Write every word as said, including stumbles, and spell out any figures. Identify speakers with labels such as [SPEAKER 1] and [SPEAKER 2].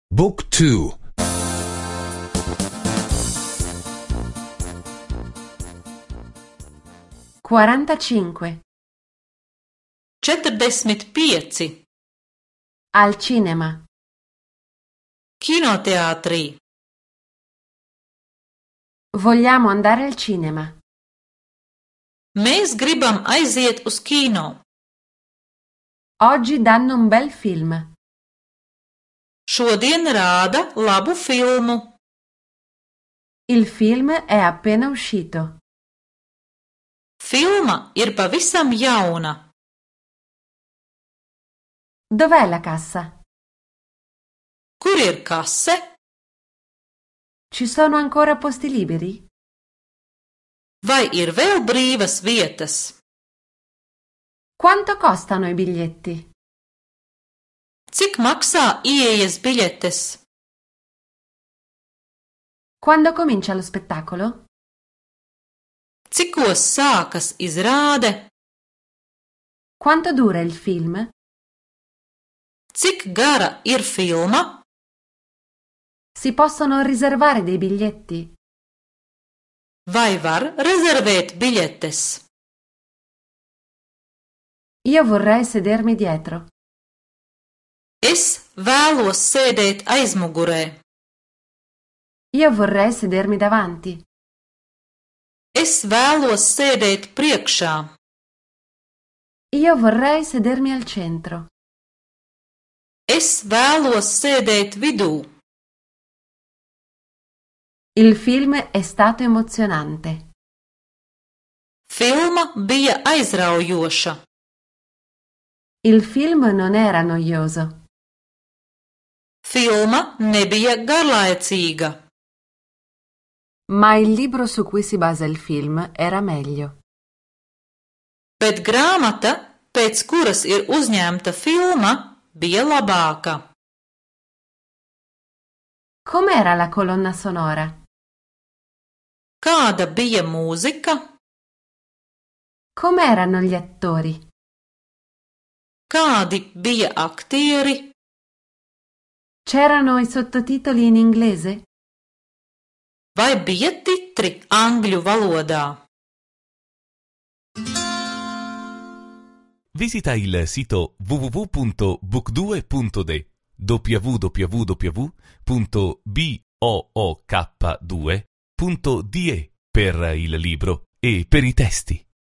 [SPEAKER 1] Book two.
[SPEAKER 2] quarantacinque.
[SPEAKER 3] četrdesmit pieci.
[SPEAKER 2] Al cinema.
[SPEAKER 3] Kinoteātrī.
[SPEAKER 2] Vogliamo andare al cinema.
[SPEAKER 3] Mēs gribam aiziet uz kino.
[SPEAKER 2] Oggi danno un bel film.
[SPEAKER 3] Šodien rāda labu filmu.
[SPEAKER 2] Il film è appena uscito.
[SPEAKER 3] Filma ir pavisam jauna.
[SPEAKER 2] Dov'è la cassa?
[SPEAKER 3] Kur ir kase?
[SPEAKER 2] Ci sono ancora posti liberi?
[SPEAKER 3] Vai ir vēl brīvas vietas?
[SPEAKER 2] Quanto costano i biglietti?
[SPEAKER 3] Cik maksā ieejas biļetes?
[SPEAKER 2] Quando comincia lo spettacolo?
[SPEAKER 3] Cikos sākas izrāde?
[SPEAKER 2] Quanto dura il film?
[SPEAKER 3] Cik gara ir filma?
[SPEAKER 2] Si possono riservare dei biglietti?
[SPEAKER 3] Vai var rezervēt biļetes?
[SPEAKER 2] Io vorrei sedermi dietro.
[SPEAKER 3] Es vēlos sēdēt aizmugurē.
[SPEAKER 2] Io vorrei sedermi davanti.
[SPEAKER 3] Es vēlos sēdēt priekšā.
[SPEAKER 2] Io vorrei sedermi al centro.
[SPEAKER 3] Es vēlos sēdēt vidū.
[SPEAKER 2] Il film è stato emozionante.
[SPEAKER 3] Filma bija aizraujoša.
[SPEAKER 2] Il film non era noioso.
[SPEAKER 3] Filma nebija garlaicīga.
[SPEAKER 2] Ma il libro su cui si basa il film era meglio.
[SPEAKER 3] Bet grāmata, pēc kuras ir uzņemta filma, bija labāka.
[SPEAKER 2] Com'era la colonna sonora?
[SPEAKER 3] Kāda bija mūzika?
[SPEAKER 2] Com'erano gli attori?
[SPEAKER 3] Kādi bija aktieri?
[SPEAKER 2] C'erano i sottotitoli in inglese?
[SPEAKER 3] Vai bija titri angļu valodā?
[SPEAKER 1] Visita il sito w w w punto book due punto d w w w punto book due punto d e per il libro e per i testi.